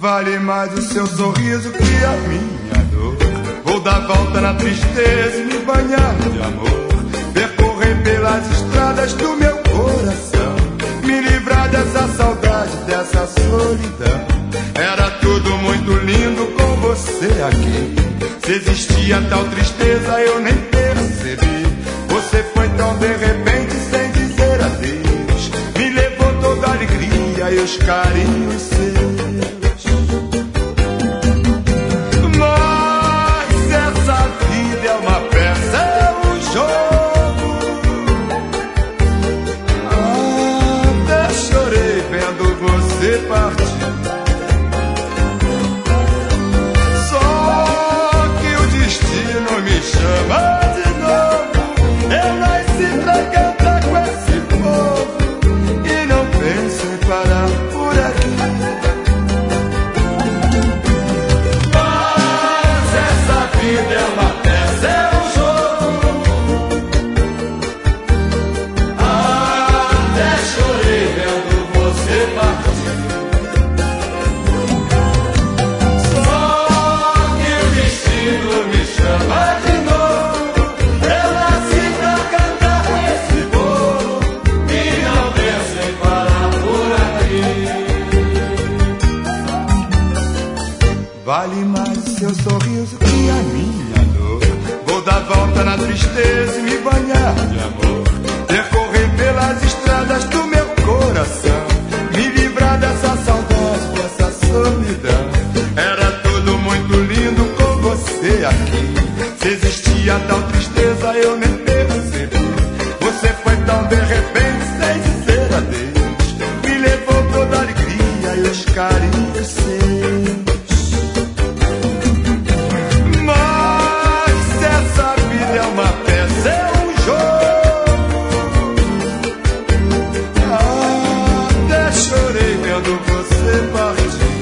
Vale mais o seu sorriso que a minha dor. Vou dar volta na tristeza e me banhar de amor. Percorrer pelas estradas do meu coração, me livrar dessa saudade, dessa solidão. Era tudo muito lindo com você aqui. Se existia tal tristeza eu nem percebi. Você foi tão de repente sem dizer adeus. Me levou toda a alegria e os carinhos seus. Mas essa vida é uma peça, é um jogo. Até chorei vendo você partir. Me chama de novo. Eu nasci pra cantar com esse povo e não penso em parar por aqui. Mas essa vida é uma peça, é um jogo. Até chorei vendo você partir. Só que o destino me chama de novo. Eu nasci pra cantar com esse povo e não penso em parar por aqui. Vale mais o seu sorriso que a minha dor. Vou dar volta na tristeza e me banhar de amor. Percorrer pelas estradas do meu coração, me livrar dessa saudade, dessa solidão. Era tudo muito lindo com você aqui. Se existia tal tristeza eu nem percebi. Você foi tão de repente sem dizer adeus. Me levou toda a alegria e os carinhos seus. Mas essa vida é uma peça, é um jogo. Até chorei vendo você partir.